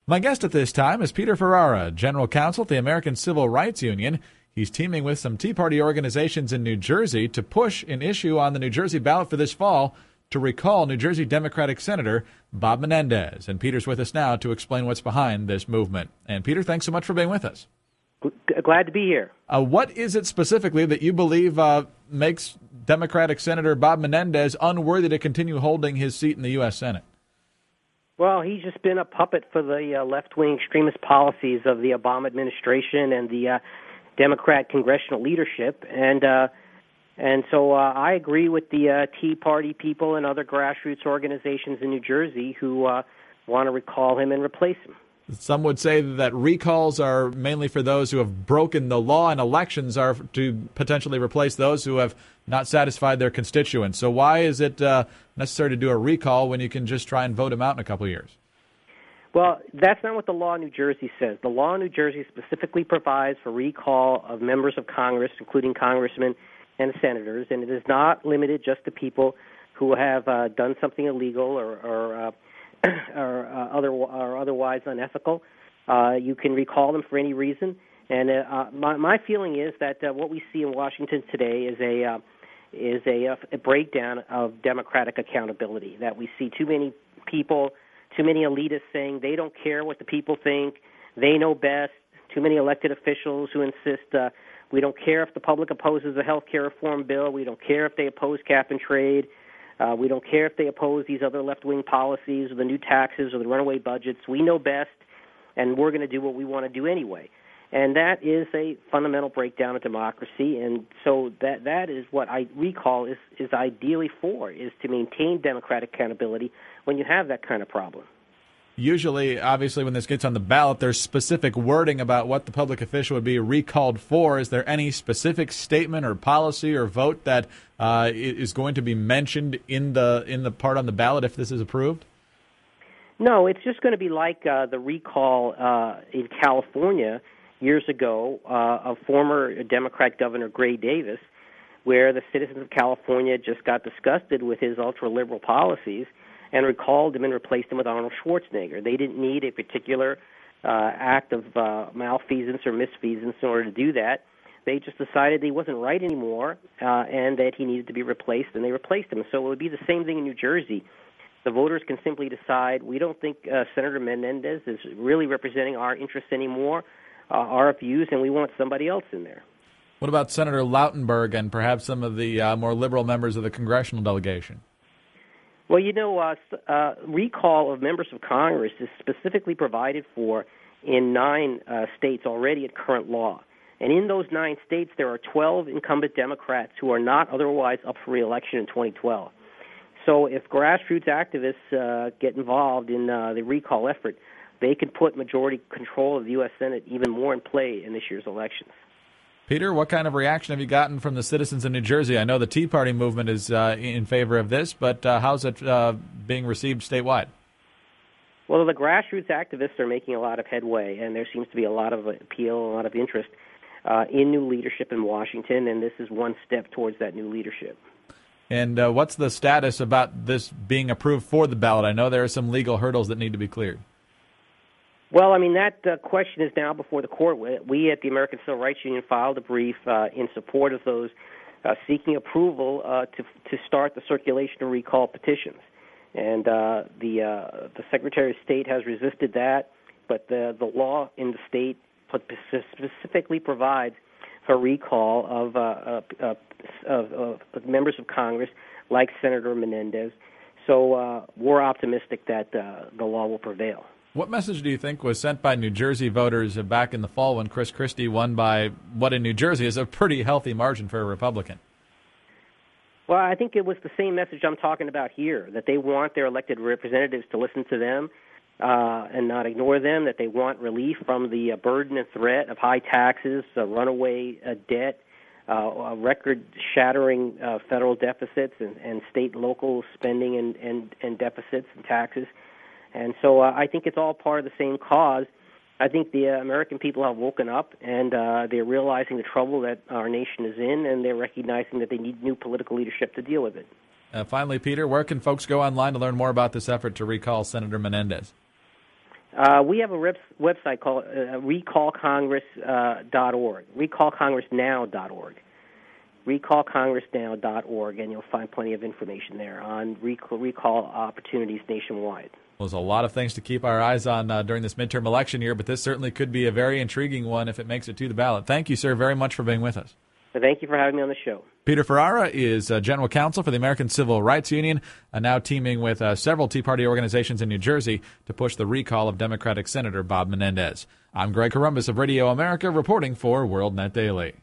My guest at this time is Peter Ferrara, General Counsel at the American Civil Rights Union. He's teaming with some Tea Party organizations in New Jersey to push an issue on the New Jersey ballot for this fall to recall New Jersey Democratic Senator Bob Menendez. And Peter's with us now to explain what's behind this movement. And Peter, thanks so much for being with us. Glad to be here. What is it specifically that you believe makes Democratic Senator Bob Menendez unworthy to continue holding his seat in the U.S. Senate? Well, he's just been a puppet for the left-wing extremist policies of the Obama administration and the Democrat congressional leadership. And so I agree with the Tea Party people and other grassroots organizations in New Jersey who want to recall him and replace him. Some would say that recalls are mainly for those who have broken the law, and elections are to potentially replace those who have not satisfied their constituents. So why is it necessary to do a recall when you can just try and vote him out in a couple of years? Well, that's not what the law in New Jersey says. The law in New Jersey specifically provides for recall of members of Congress, including congressmen and senators, and it is not limited just to people who have done something illegal or otherwise unethical. You can recall them for any reason. And my feeling is that what we see in Washington today is a breakdown of democratic accountability, that we see too many people, too many elitists saying they don't care what the people think, they know best, too many elected officials who insist we don't care if the public opposes a health care reform bill, we don't care if they oppose cap and trade, we don't care if they oppose these other left-wing policies or the new taxes or the runaway budgets. We know best, and we're going to do what we want to do anyway. And that is a fundamental breakdown of democracy, and so that is what I recall is ideally for, is to maintain democratic accountability when you have that kind of problem. Usually, obviously, when this gets on the ballot, there's specific wording about what the public official would be recalled for. Is there any specific statement or policy or vote that is going to be mentioned in the part on the ballot if this is approved? No, it's just going to be like the recall in California years ago of former Democrat Governor Gray Davis, where the citizens of California just got disgusted with his ultra-liberal policies and recalled him and replaced him with Arnold Schwarzenegger. They didn't need a particular act of malfeasance or misfeasance in order to do that. They just decided he wasn't right anymore and that he needed to be replaced, and they replaced him. So it would be the same thing in New Jersey. The voters can simply decide, we don't think Senator Menendez is really representing our interests anymore, our views, and we want somebody else in there. What about Senator Lautenberg and perhaps some of the more liberal members of the congressional delegation? Well, you know, recall of members of Congress is specifically provided for in 9 states already at current law. And in those 9 states, there are 12 incumbent Democrats who are not otherwise up for re-election in 2012. So if grassroots activists get involved in the recall effort, they can put majority control of the U.S. Senate even more in play in this year's elections. Peter, what kind of reaction have you gotten from the citizens in New Jersey? I know the Tea Party movement is in favor of this, but how's it being received statewide? Well, the grassroots activists are making a lot of headway, and there seems to be a lot of appeal, a lot of interest in new leadership in Washington, and this is one step towards that new leadership. And what's the status about this being approved for the ballot? I know there are some legal hurdles that need to be cleared. Well, I mean, that question is now before the court. We at the American Civil Rights Union filed a brief in support of those seeking approval to start the circulation of recall petitions. And the Secretary of State has resisted that, but the law in the state specifically provides for recall of members of Congress like Senator Menendez. So we're optimistic that the law will prevail. What message do you think was sent by New Jersey voters back in the fall when Chris Christie won by what in New Jersey is a pretty healthy margin for a Republican? Well, I think it was the same message I'm talking about here, that they want their elected representatives to listen to them and not ignore them, that they want relief from the burden and threat of high taxes, runaway debt, record-shattering federal deficits and state and local spending and deficits and taxes. And so I think it's all part of the same cause. I think the American people have woken up, and they're realizing the trouble that our nation is in, and they're recognizing that they need new political leadership to deal with it. Finally, Peter, where can folks go online to learn more about this effort to recall Senator Menendez? We have a website called recallcongress.org, recallcongressnow.org. recallcongressnow.org, and you'll find plenty of information there on recall opportunities nationwide. Well, there's a lot of things to keep our eyes on during this midterm election year, but this certainly could be a very intriguing one if it makes it to the ballot. Thank you, sir, very much for being with us. Thank you for having me on the show. Peter Ferrara is General Counsel for the American Civil Rights Union, now teaming with several Tea Party organizations in New Jersey to push the recall of Democratic Senator Bob Menendez. I'm Greg Corombos of Radio America, reporting for WorldNet Daily.